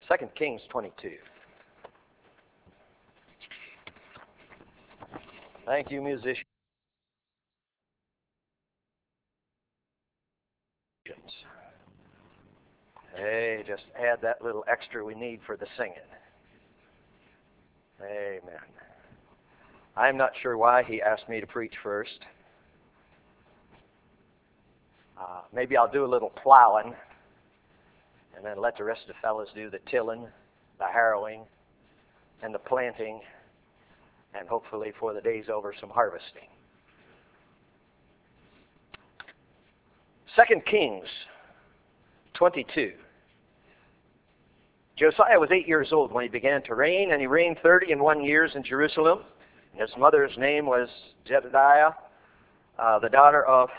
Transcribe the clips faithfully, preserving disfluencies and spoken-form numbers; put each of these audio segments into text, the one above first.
Second Kings twenty-two. Thank you, musicians. Hey, just add that little extra we need for the singing. Amen. I'm not sure why he asked me to preach first. Uh, maybe I'll do a little plowing and then let the rest of the fellas do the tilling, the harrowing, and the planting, and hopefully before the day's over, some harvesting. Second Kings twenty-two. Josiah was eight years old when he began to reign, and he reigned thirty and one years in Jerusalem. His mother's name was Jedediah, uh, the daughter of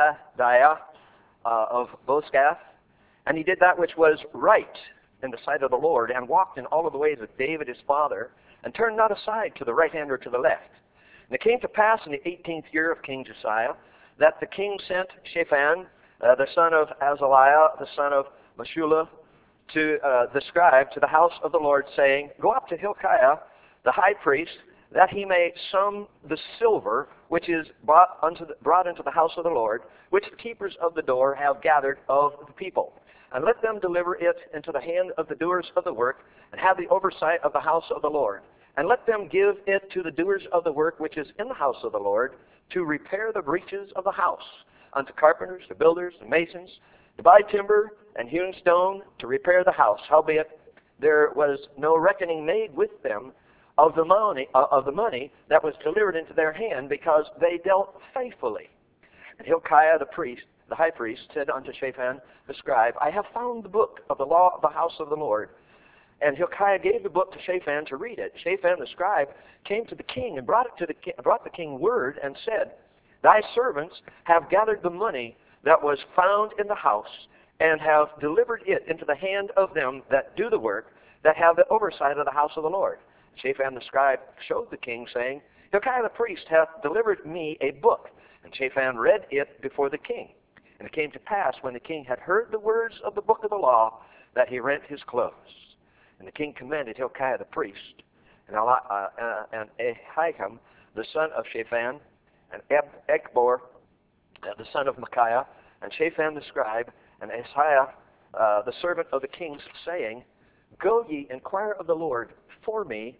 Adiah uh, of Boscath. And he did that which was right in the sight of the Lord, and walked in all of the ways of David his father, and turned not aside to the right hand or to the left. And it came to pass in the eighteenth year of King Josiah that the king sent Shaphan, uh, the son of Azaliah, the son of Meshullah, to uh, the scribe, to the house of the Lord, saying, Go up to Hilkiah, the high priest, that he may sum the silver which is brought, unto the, brought into the house of the Lord, which the keepers of the door have gathered of the people. And let them deliver it into the hand of the doers of the work, and have the oversight of the house of the Lord. And let them give it to the doers of the work which is in the house of the Lord, to repair the breaches of the house, unto carpenters, to builders, and masons, to buy timber and hewn stone, to repair the house. Howbeit there was no reckoning made with them of the money uh, of the money that was delivered into their hand, because they dealt faithfully. And Hilkiah the priest, the high priest, said unto Shaphan the scribe, I have found the book of the law of the house of the Lord. And Hilkiah gave the book to Shaphan to read it. Shaphan the scribe came to the king and brought it to the ki- brought the king word and said, Thy servants have gathered the money that was found in the house, and have delivered it into the hand of them that do the work, that have the oversight of the house of the Lord. Shaphan the scribe showed the king, saying, Hilkiah the priest hath delivered me a book. And Shaphan read it before the king. And it came to pass, when the king had heard the words of the book of the law, that he rent his clothes. And the king commanded Hilkiah the priest, and, Eli- uh, uh, and Ahikam the son of Shaphan, and Eb- Ekbor uh, the son of Micaiah, and Shaphan the scribe, and Asaiah uh, the servant of the king's, saying, Go ye, inquire of the Lord for me,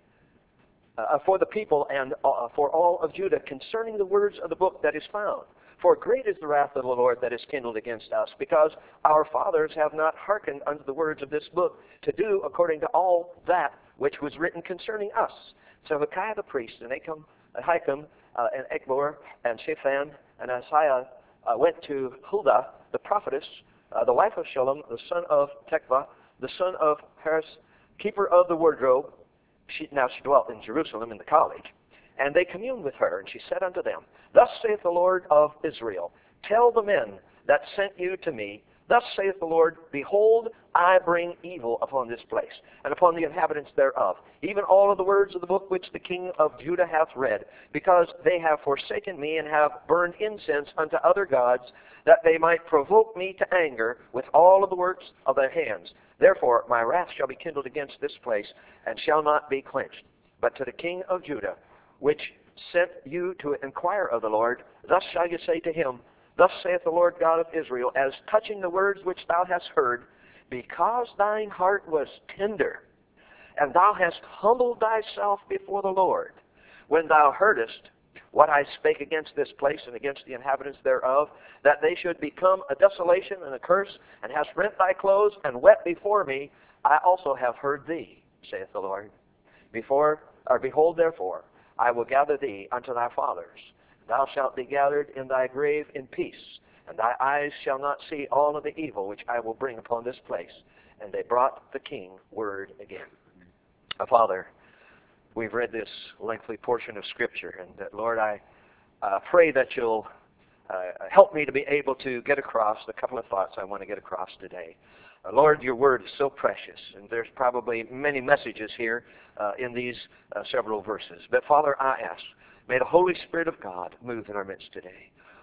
uh, for the people, and uh, for all of Judah, concerning the words of the book that is found. For great is the wrath of the Lord that is kindled against us, because our fathers have not hearkened unto the words of this book, to do according to all that which was written concerning us. So Hilkiah the priest, and Ahikam, Ahikam uh, and Ekbor, and Shaphan, and Asaiah uh, went to Huldah the prophetess, uh, the wife of Shallum, the son of Tekvah, the son of Harris, keeper of the wardrobe. She, now she dwelt in Jerusalem in the college. And they communed with her, and she said unto them, Thus saith the Lord of Israel, Tell the men that sent you to me, Thus saith the Lord, Behold, I bring evil upon this place, and upon the inhabitants thereof, even all of the words of the book which the king of Judah hath read, because they have forsaken me, and have burned incense unto other gods, that they might provoke me to anger with all of the works of their hands. Therefore my wrath shall be kindled against this place, and shall not be quenched. But to the king of Judah, which sent you to inquire of the Lord, thus shall you say to him, Thus saith the Lord God of Israel, as touching the words which thou hast heard, because thine heart was tender, and thou hast humbled thyself before the Lord, when thou heardest what I spake against this place and against the inhabitants thereof, that they should become a desolation and a curse, and hast rent thy clothes and wept before me, I also have heard thee, saith the Lord. Before, or behold, therefore, I will gather thee unto thy fathers. Thou shalt be gathered in thy grave in peace, and thy eyes shall not see all of the evil which I will bring upon this place. And they brought the king word again. Uh, Father, we've read this lengthy portion of Scripture, and that, Lord, I uh, pray that you'll uh, help me to be able to get across the couple of thoughts I want to get across today. Uh, Lord, your word is so precious, and there's probably many messages here uh, in these uh, several verses. But Father, I ask, may the Holy Spirit of God move in our midst today.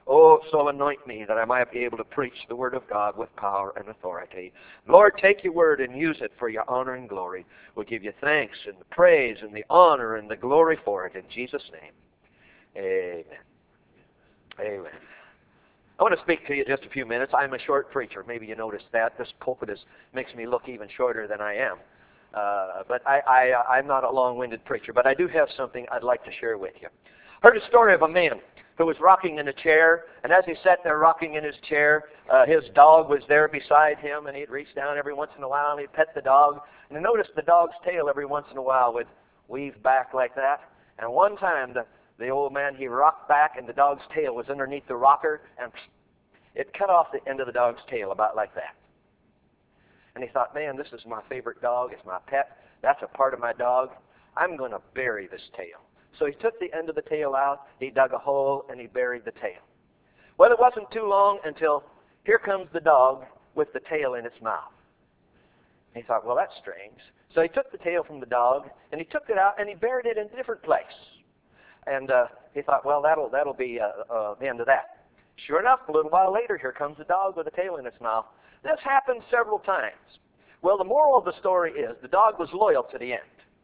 Oh, so anoint me that I might be able to preach the word of God with power and authority. Lord, take your word and use it for your honor and glory. We'll give you thanks and the praise and the honor and the glory for it in Jesus' name. Amen. Amen. I want to speak to you just a few minutes. I'm a short preacher. Maybe you noticed that. This pulpit is, makes me look even shorter than I am. Uh, but I, I, I'm not a long-winded preacher. But I do have something I'd like to share with you. I heard a story of a man who was rocking in a chair, and as he sat there rocking in his chair, uh, his dog was there beside him, and he'd reach down every once in a while, and he'd pet the dog, and he noticed the dog's tail every once in a while would weave back like that. And one time, the, the old man, he rocked back, and the dog's tail was underneath the rocker, and it cut off the end of the dog's tail about like that. And he thought, man, this is my favorite dog. It's my pet. That's a part of my dog. I'm going to bury this tail. So he took the end of the tail out, he dug a hole, and he buried the tail. Well, it wasn't too long until here comes the dog with the tail in its mouth. And he thought, well, that's strange. So he took the tail from the dog, and he took it out, and he buried it in a different place. And uh, he thought, well, that'll, that'll be uh, uh, the end of that. Sure enough, a little while later, here comes the dog with a tail in its mouth. This happened several times. Well, the moral of the story is the dog was loyal to the end.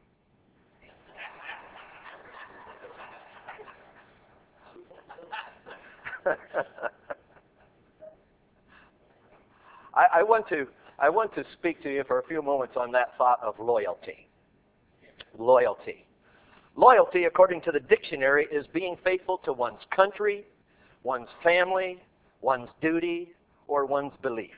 I, I want to I want to speak to you for a few moments on that thought of loyalty. Loyalty. Loyalty, according to the dictionary, is being faithful to one's country, one's family, one's duty, or one's belief.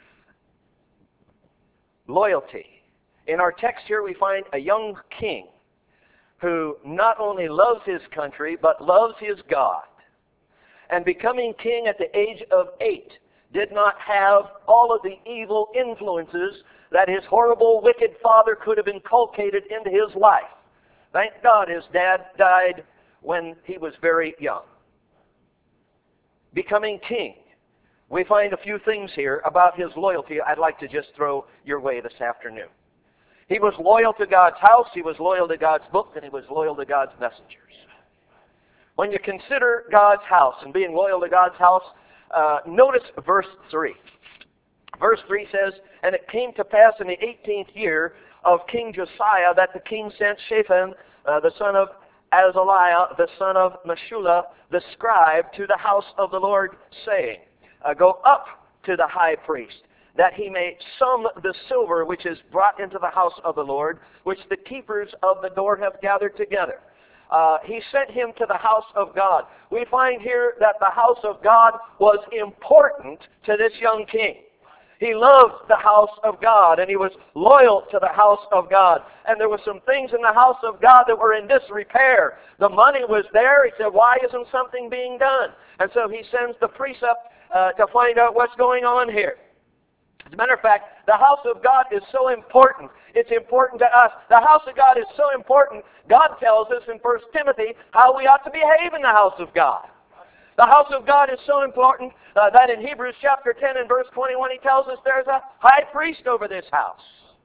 Loyalty. In our text here we find a young king who not only loves his country, but loves his God. And becoming king at the age of eight did not have all of the evil influences that his horrible, wicked father could have inculcated into his life. Thank God his dad died when he was very young. Becoming king. We find a few things here about his loyalty I'd like to just throw your way this afternoon. He was loyal to God's house, he was loyal to God's book, and he was loyal to God's messengers. When you consider God's house and being loyal to God's house, uh, notice verse three. Verse three says, and it came to pass in the eighteenth year of King Josiah that the king sent Shaphan, uh, the son of Azaliah, the son of Meshullah, the scribe, to the house of the Lord, saying, uh, go up to the high priest, that he may sum the silver which is brought into the house of the Lord, which the keepers of the door have gathered together. Uh, he sent him to the house of God. We find here that the house of God was important to this young king. He loved the house of God, and he was loyal to the house of God. And there were some things in the house of God that were in disrepair. The money was there. He said, why isn't something being done? And so he sends the priest up uh, to find out what's going on here. As a matter of fact, the house of God is so important. It's important to us. The house of God is so important. God tells us in First Timothy how we ought to behave in the house of God. The house of God is so important uh, that in Hebrews chapter ten and verse twenty-one he tells us there's a high priest over this house.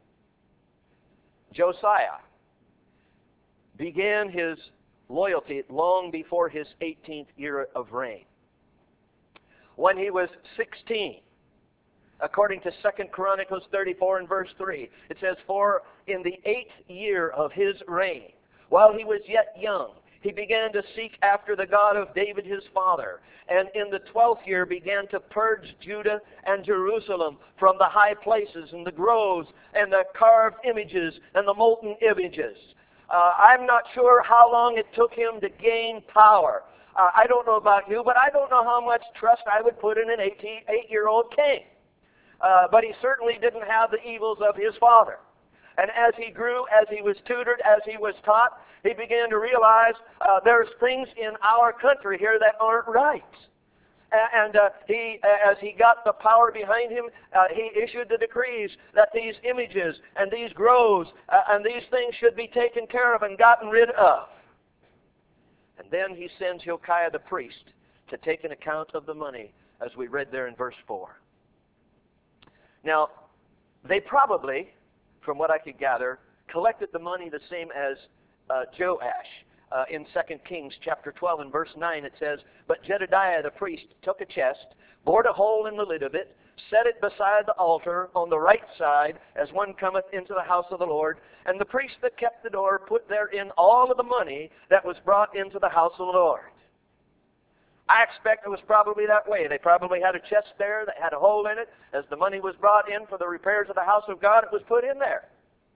Josiah began his loyalty long before his eighteenth year of reign. When he was sixteen, according to Second Chronicles thirty-four and verse three, it says, for in the eighth year of his reign, while he was yet young, he began to seek after the God of David his father, and in the twelfth year began to purge Judah and Jerusalem from the high places and the groves and the carved images and the molten images. Uh, I'm not sure how long it took him to gain power. Uh, I don't know about you, but I don't know how much trust I would put in an eight-year-old king. Uh, but he certainly didn't have the evils of his father. And as he grew, as he was tutored, as he was taught, he began to realize uh, there's things in our country here that aren't right. And uh, he, as he got the power behind him, uh, he issued the decrees that these images and these groves uh, and these things should be taken care of and gotten rid of. And then he sends Hilkiah the priest to take an account of the money, as we read there in verse four. Now, they probably, from what I could gather, collected the money the same as uh, Joash. Uh, in Second Kings chapter twelve and verse nine it says, "But Jedediah the priest took a chest, bored a hole in the lid of it, set it beside the altar on the right side as one cometh into the house of the Lord. And the priest that kept the door put therein all of the money that was brought into the house of the Lord." I expect it was probably that way. They probably had a chest there that had a hole in it. As the money was brought in for the repairs of the house of God, it was put in there.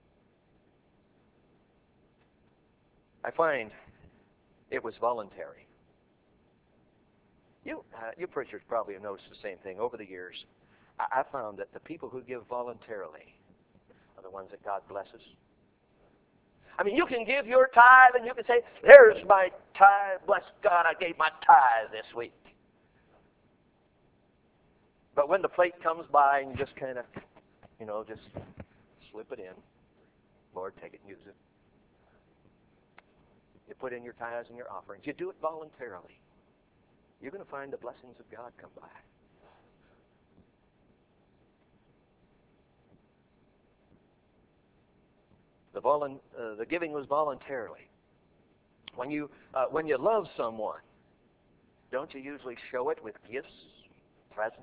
I find it was voluntary. You, uh, you preachers probably have noticed the same thing over the years. I, I found that the people who give voluntarily are the ones that God blesses. I mean, you can give your tithe and you can say, "There's my tithe. Bless God, I gave my tithe this week." But when the plate comes by and you just kind of, you know, just slip it in. "Lord, take it and use it." You put in your tithes and your offerings. You do it voluntarily. You're going to find the blessings of God come by. The, volu- uh, the giving was voluntarily. When you uh, when you love someone, don't you usually show it with gifts, presents?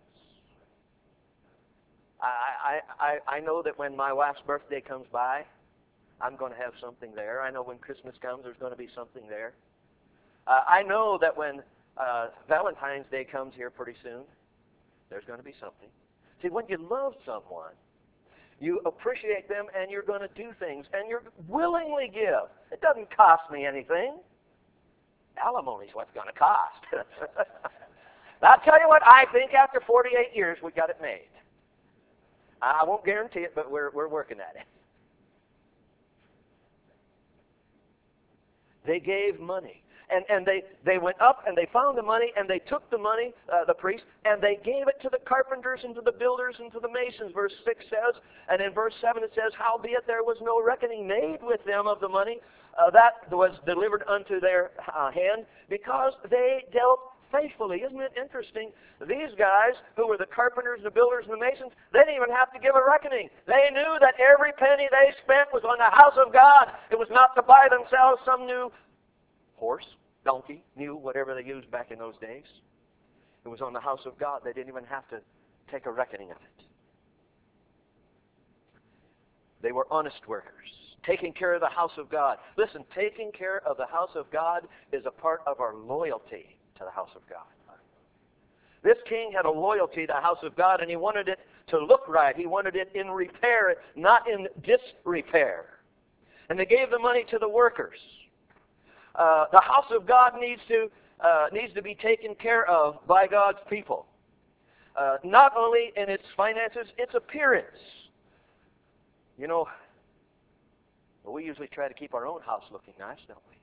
I I I, I know that when my wife's birthday comes by, I'm going to have something there. I know when Christmas comes, there's going to be something there. Uh, I know that when uh, Valentine's Day comes here pretty soon, there's going to be something. See, when you love someone, you appreciate them and you're going to do things and you're willingly give. It doesn't cost me anything. Alimony's what's going to cost. I'll tell you what, I think after forty-eight years we got it made. I won't guarantee it, but we're we're working at it. They gave money. And, and they, they went up and they found the money and they took the money, uh, the priest, and they gave it to the carpenters and to the builders and to the masons, verse six says. And in verse seven it says, "Howbeit there was no reckoning made with them of the money uh, that was delivered unto their uh, hand, because they dealt faithfully." Isn't it interesting? These guys, who were the carpenters, the builders, and the masons, they didn't even have to give a reckoning. They knew that every penny they spent was on the house of God. It was not to buy themselves some new horse, donkey, mule, whatever they used back in those days. It was on the house of God. They didn't even have to take a reckoning of it. They were honest workers, taking care of the house of God. Listen, taking care of the house of God is a part of our loyalty to the house of God. This king had a loyalty to the house of God, and he wanted it to look right. He wanted it in repair, not in disrepair. And they gave the money to the workers. Uh, the house of God needs to uh, needs to be taken care of by God's people. Uh, not only in its finances, its appearance. You know, well, we usually try to keep our own house looking nice, don't we?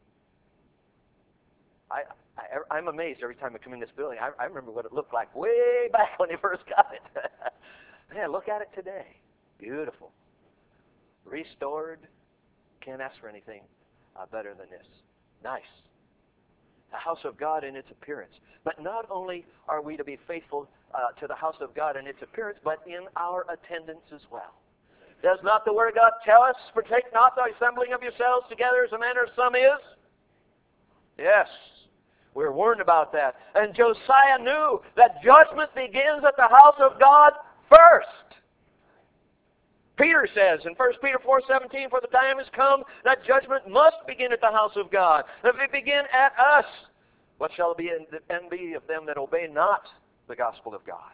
I, I, I'm amazed every time I come in this building. I, I remember what it looked like way back when they first got it. Man, look at it today. Beautiful. Restored. Can't ask for anything uh, better than this. Nice. The house of God in its appearance. But not only are we to be faithful uh, to the house of God in its appearance, but in our attendance as well. Does not the Word of God tell us, "Forsake not the assembling of yourselves together as the manner of some is"? Yes. We're warned about that. And Josiah knew that judgment begins at the house of God first. Peter says in First Peter four seventeen, "For the time has come that judgment must begin at the house of God. If it begin at us, what shall be the envy of them that obey not the gospel of God?"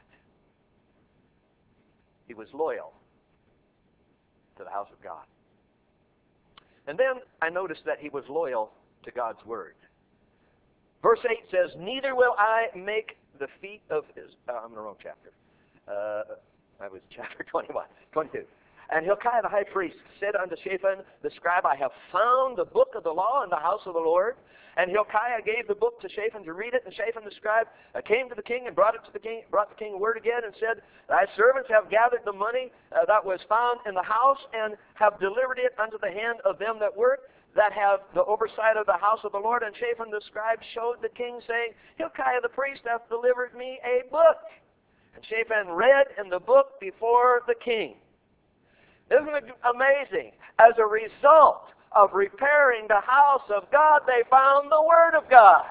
He was loyal to the house of God. And then I noticed that he was loyal to God's Word. Verse eight says, "Neither will I make the feet of his..." Uh, I'm in the wrong chapter. Uh, I was chapter twenty-one, twenty-two. "And Hilkiah the high priest said unto Shaphan the scribe, I have found the book of the law in the house of the Lord. And Hilkiah gave the book to Shaphan to read it. And Shaphan the scribe uh, came to the king and brought it to the king, brought the king word again and said, Thy servants have gathered the money uh, that was found in the house and have delivered it unto the hand of them that work, that have the oversight of the house of the Lord. And Shaphan the scribe showed the king, saying, Hilkiah the priest hath delivered me a book. And Shaphan read in the book before the king." Isn't it amazing? As a result of repairing the house of God, they found the Word of God.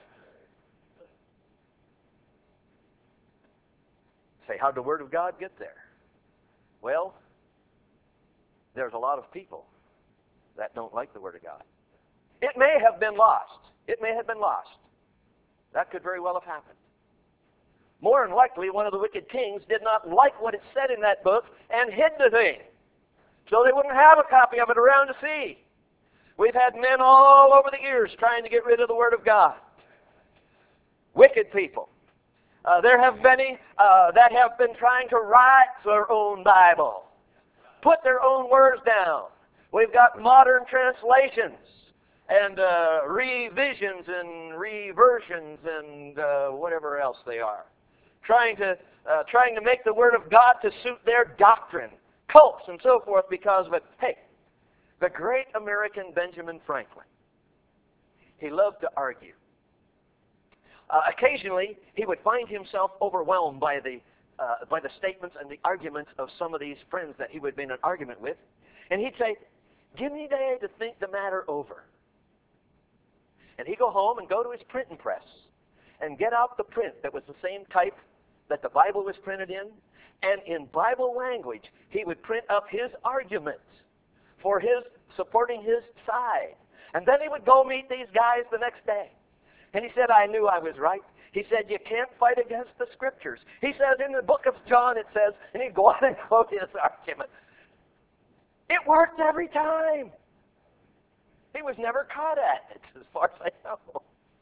Say, how'd the Word of God get there? Well, there's a lot of people that don't like the Word of God. It may have been lost. It may have been lost. That could very well have happened. More than likely, one of the wicked kings did not like what it said in that book and hid the thing, so they wouldn't have a copy of it around to see. We've had men all over the years trying to get rid of the Word of God. Wicked people. Uh, there have many uh, that have been trying to write their own Bible, put their own words down. We've got modern translations and uh, revisions and reversions and uh, whatever else they are, trying to uh, trying to make the Word of God to suit their doctrine, cults and so forth because of it. Hey, the great American Benjamin Franklin, he loved to argue. Uh, occasionally, he would find himself overwhelmed by the uh, by the statements and the arguments of some of these friends that he would be in an argument with, and he'd say, "Give me a day to think the matter over." And he'd go home and go to his printing press and get out the print that was the same type that the Bible was printed in, and in Bible language, he would print up his arguments for his supporting his side. And then he would go meet these guys the next day. And he said, "I knew I was right." He said, "You can't fight against the Scriptures." He says, "In the book of John it says," and he'd go on and quote his argument. It worked every time. He was never caught at it, as far as I know.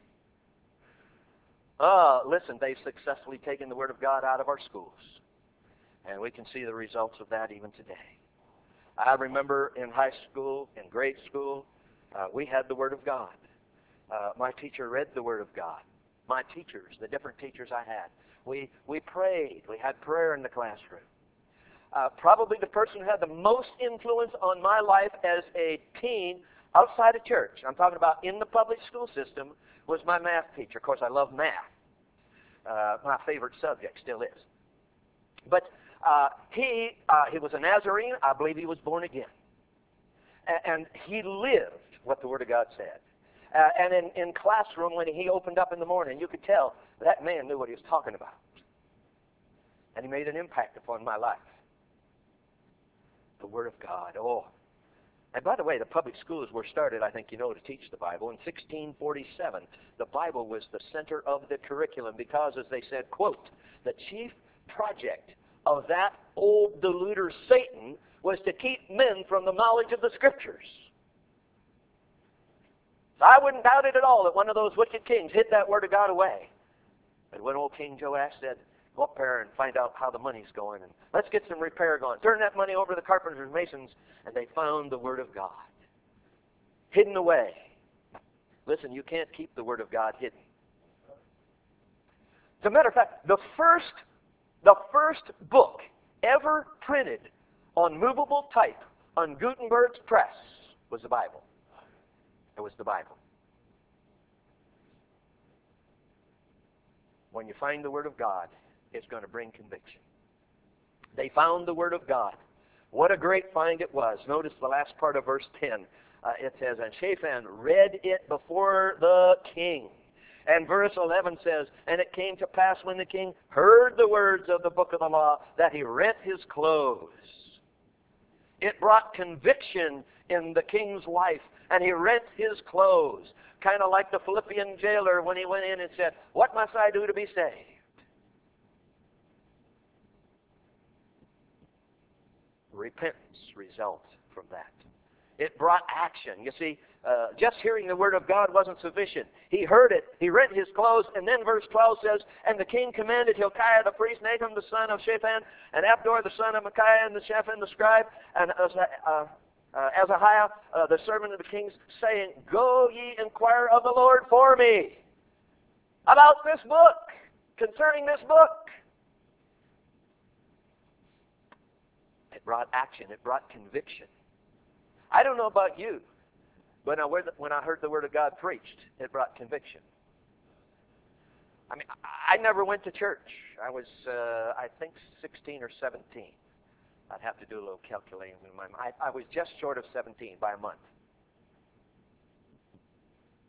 Uh, listen, they've successfully taken the Word of God out of our schools. And we can see the results of that even today. I remember in high school, in grade school, uh, we had the Word of God. Uh, my teacher read the Word of God. My teachers, the different teachers I had, we, we prayed. We had prayer in the classroom. Uh, probably the person who had the most influence on my life as a teen outside of church, I'm talking about in the public school system, was my math teacher. Of course, I love math. Uh, my favorite subject still is. But uh, he uh, he was a Nazarene. I believe he was born again. A- and he lived what the Word of God said. Uh, and in, in classroom, when he opened up in the morning, you could tell that man knew what he was talking about. And he made an impact upon my life. The Word of God. Oh. And by the way, the public schools were started, I think you know, to teach the Bible. In sixteen forty-seven, the Bible was the center of the curriculum because, as they said, quote, the chief project of that old deluder Satan was to keep men from the knowledge of the Scriptures. So I wouldn't doubt it at all that one of those wicked kings hid that Word of God away. But when old King Joash said, "Go up there and find out how the money's going, and let's get some repair going. Turn that money over to the carpenters and masons," and they found the Word of God hidden away. Listen, you can't keep the Word of God hidden. As a matter of fact, the first, the first book ever printed on movable type on Gutenberg's press was the Bible. It was the Bible. When you find the Word of God, it's going to bring conviction. They found the Word of God. What a great find it was. Notice the last part of verse ten. Uh, it says, "And Shaphan read it before the king." And verse eleven says, "And it came to pass when the king heard the words of the book of the law, that he rent his clothes." It brought conviction in the king's life, and he rent his clothes. Kind of like the Philippian jailer when he went in and said, "What must I do to be saved?" Repentance results from that. It brought action. You see, uh, just hearing the Word of God wasn't sufficient. He heard it, he rent his clothes, and then verse twelve says, "And the king commanded Hilkiah the priest, Nahum the son of Shaphan, and Abdor the son of Micaiah, and the Shaphan the scribe, and uh, uh, uh, Azahiah uh, the servant of the king, saying, Go ye inquire of the Lord for me about this book, concerning this book." It brought action. It brought conviction. I don't know about you, but when I heard the Word of God preached, it brought conviction. I mean, I never went to church. I was, uh, I think, sixteen or seventeen. I'd have to do a little calculating in my mind. I, I was just short of seventeen by a month.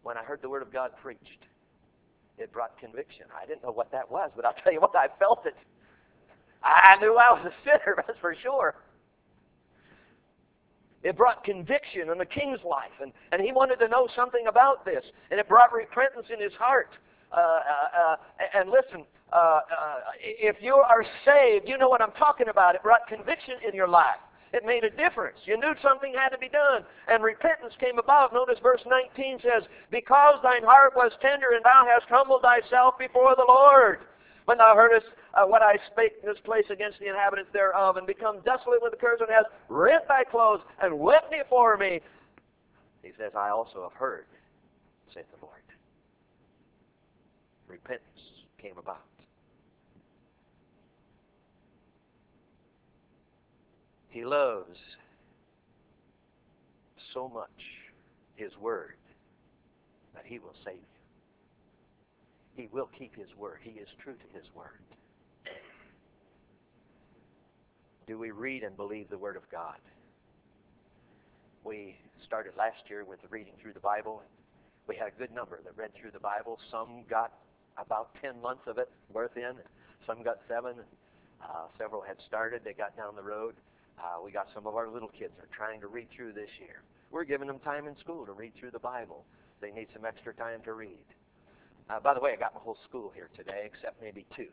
when I heard the Word of God preached. It brought conviction. I didn't know what that was, but I'll tell you what, I felt it. I knew I was a sinner, that's for sure. It brought conviction in the king's life, and, and he wanted to know something about this. And it brought repentance in his heart. Uh, uh, uh, and listen, uh, uh, if you are saved, you know what I'm talking about. It brought conviction in your life. It made a difference. You knew something had to be done, and repentance came about. Notice verse nineteen says, because thine heart was tender, and thou hast humbled thyself before the Lord. When thou heardest uh, what I spake in this place against the inhabitants thereof, and become desolate with the curse, and hast rent thy clothes, and wept before me. He says, I also have heard, saith the Lord. Repentance came about. He loves so much His Word that He will save you. He will keep His Word. He is true to His Word. Do we read and believe the Word of God? We started last year with reading through the Bible. We had a good number that read through the Bible. Some got about ten months of it worth in. Some got seven. Uh, several had started. They got down the road. Uh, we got some of our little kids are trying to read through this year. We're giving them time in school to read through the Bible. They need some extra time to read. Uh, by the way, I got my whole school here today, except maybe two.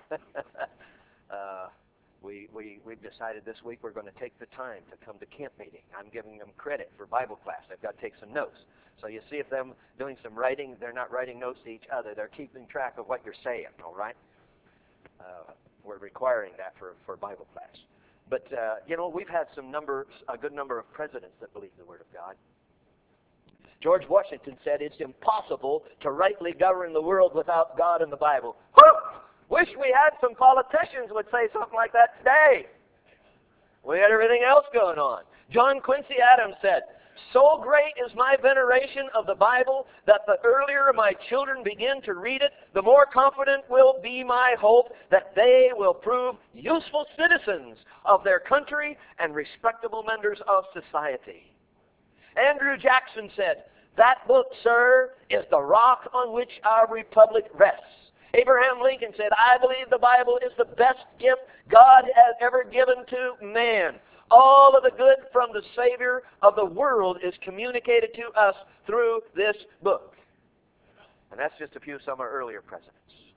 uh, we, we, we've decided this week we're going to take the time to come to camp meeting. I'm giving them credit for Bible class. They've got to take some notes. So you see if them doing some writing, they're not writing notes to each other. They're keeping track of what you're saying, all right? Uh, we're requiring that for, for Bible class. But, uh, you know, we've had some numbers, a good number of presidents that believe the Word of God. George Washington said it's impossible to rightly govern the world without God and the Bible. Whoop! Wish we had some politicians would say something like that today. We had everything else going on. John Quincy Adams said, so great is my veneration of the Bible that the earlier my children begin to read it, the more confident will be my hope that they will prove useful citizens of their country and respectable members of society. Andrew Jackson said, that book, sir, is the rock on which our republic rests. Abraham Lincoln said, I believe the Bible is the best gift God has ever given to man. All of the good from the Savior of the world is communicated to us through this book. And that's just a few of some of our earlier presidents.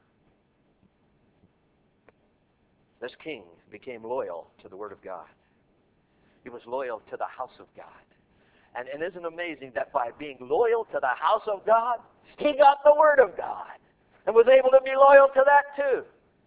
This king became loyal to the Word of God. He was loyal to the house of God. And, and isn't it amazing that by being loyal to the house of God, he got the Word of God and was able to be loyal to that too.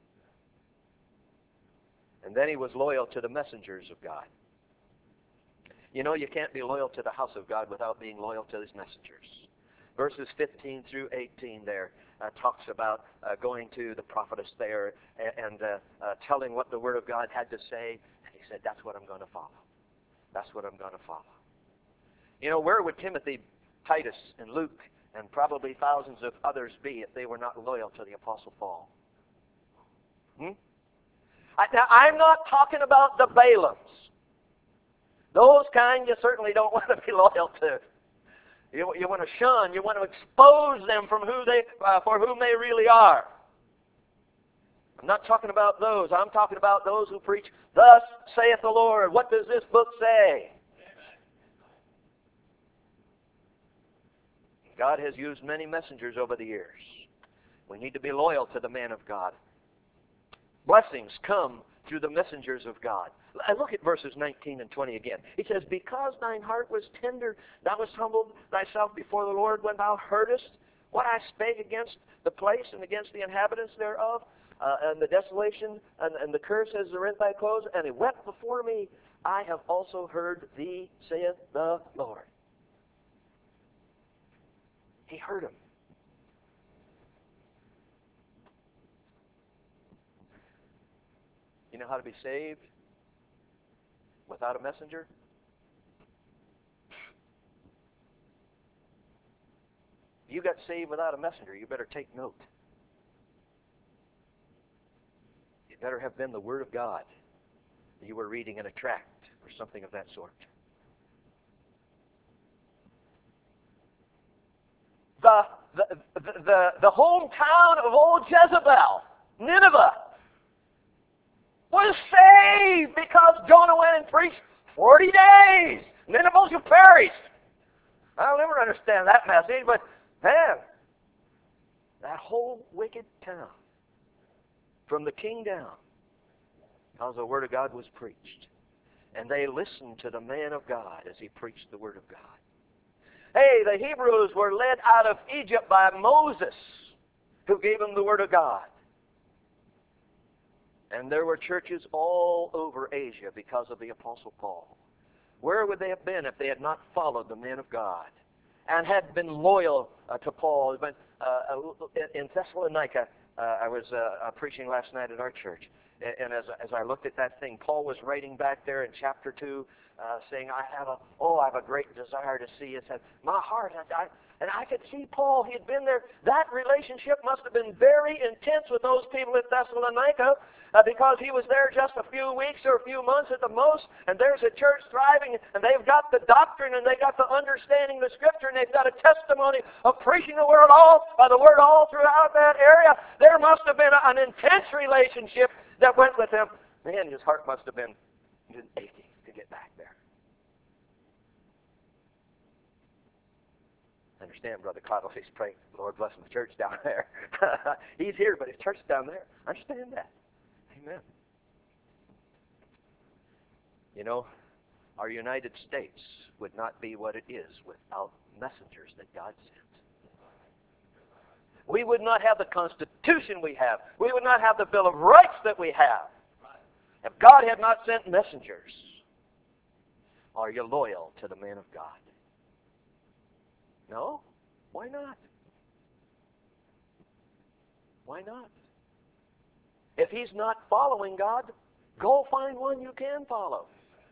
And then he was loyal to the messengers of God. You know, you can't be loyal to the house of God without being loyal to his messengers. Verses fifteen through eighteen there uh, talks about uh, going to the prophetess there and, and uh, uh, telling what the Word of God had to say. And he said, that's what I'm going to follow. That's what I'm going to follow. You know, where would Timothy, Titus, and Luke, and probably thousands of others be if they were not loyal to the Apostle Paul? Hmm? I, now, I'm not talking about the Balaams. Those kind you certainly don't want to be loyal to. You, you want to shun. You want to expose them from who they, uh, for whom they really are. I'm not talking about those. I'm talking about those who preach, thus saith the Lord. What does this book say? God has used many messengers over the years. We need to be loyal to the man of God. Blessings come through the messengers of God. And look at verses nineteen and twenty again. He says, because thine heart was tender, thou hast humbled thyself before the Lord when thou heardest what I spake against the place and against the inhabitants thereof, uh, and the desolation and, and the curse as the rent thy clothes, and he wept before me. I have also heard thee, saith the Lord. He heard him. You know how to be saved without a messenger? If you got saved without a messenger, you better take note. It better have been the Word of God that you were reading in a tract or something of that sort. uh, the, the, the, the hometown of old Jezebel, Nineveh, was saved because Jonah went and preached forty days. Nineveh shall perish. I'll never understand that message, but man, that whole wicked town, from the king down, because the Word of God was preached. And they listened to the man of God as he preached the Word of God. Hey, the Hebrews were led out of Egypt by Moses, who gave them the Word of God. And there were churches all over Asia because of the Apostle Paul. Where would they have been if they had not followed the man of God and had been loyal uh, to Paul? But, uh, in Thessalonica, uh, I was uh, uh, preaching last night at our church. And as, as I looked at that thing, Paul was writing back there in chapter two, uh, saying, I have a, oh, I have a great desire to see it. My heart, I, I, and I could see Paul, he had been there. That relationship must have been very intense with those people at Thessalonica, uh, because he was there just a few weeks or a few months at the most, and there's a church thriving, and they've got the doctrine, and they've got the understanding of the Scripture, and they've got a testimony of preaching the Word all, uh, the Word all throughout that area. There must have been a, an intense relationship that went with him. Man, his heart must have been just aching to get back there. I understand Brother Cottle, he's praying, Lord bless the church down there. He's here, but his church is down there. I understand that. Amen. You know, our United States would not be what it is without messengers that God sent. We would not have the Constitution we have. We would not have the Bill of Rights that we have if God had not sent messengers. Are you loyal to the man of God? No? Why not? Why not? If he's not following God, go find one you can follow.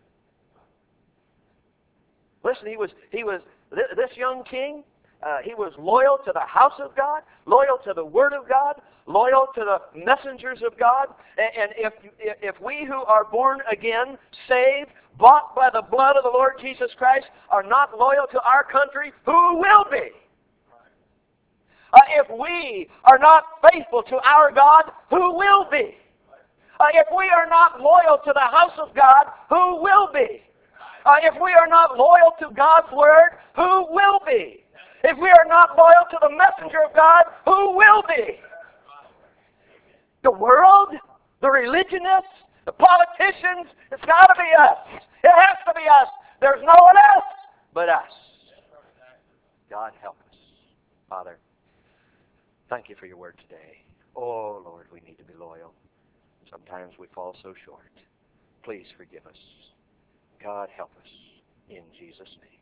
Listen, he was, he was this young king, Uh, he was loyal to the house of God, loyal to the Word of God, loyal to the messengers of God. And, and if, if we who are born again, saved, bought by the blood of the Lord Jesus Christ, are not loyal to our country, who will be? Uh, if we are not faithful to our God, who will be? Uh, if we are not loyal to the house of God, who will be? Uh, if we are not loyal to God's Word, who will be? If we are not loyal to the messenger of God, who will be? The world, the religionists, the politicians, it's got to be us. It has to be us. There's no one else but us. God help us. Father, thank you for your word today. Oh, Lord, we need to be loyal. Sometimes we fall so short. Please forgive us. God help us. In Jesus' name.